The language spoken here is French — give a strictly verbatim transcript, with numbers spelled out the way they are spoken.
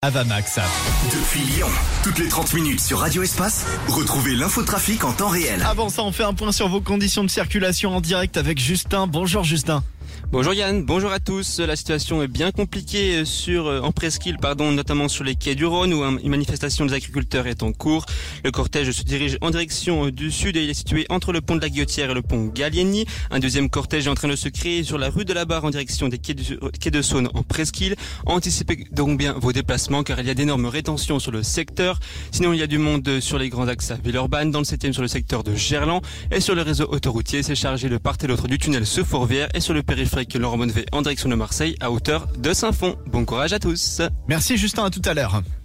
Avamax. Depuis Lyon, toutes les trente minutes sur Radio Espace, retrouvez l'infotrafic en temps réel. Avant ça, on fait un point sur vos conditions de circulation en direct avec Justin. Bonjour Justin. Bonjour Yann, bonjour à tous. La situation est bien compliquée sur, en presqu'île, pardon, notamment sur les quais du Rhône où une manifestation des agriculteurs est en cours. Le cortège se dirige en direction du sud et il est situé entre le pont de la Guillotière et le pont Gallieni. Un deuxième cortège est en train de se créer sur la rue de la Barre en direction des quais, du, quais de Saône en presqu'île. Anticipez donc bien vos déplacements car il y a d'énormes rétentions sur le secteur. Sinon il y a du monde sur les grands axes à Villeurbanne, dans le septième sur le secteur de Gerland et sur le réseau autoroutier. C'est chargé de part et d'autre du tunnel Sefourvière et sur le périphérique Laurent Bonnevet en direction de Marseille à hauteur de Saint-Fond. Bon courage à tous. Merci Justin, à tout à l'heure.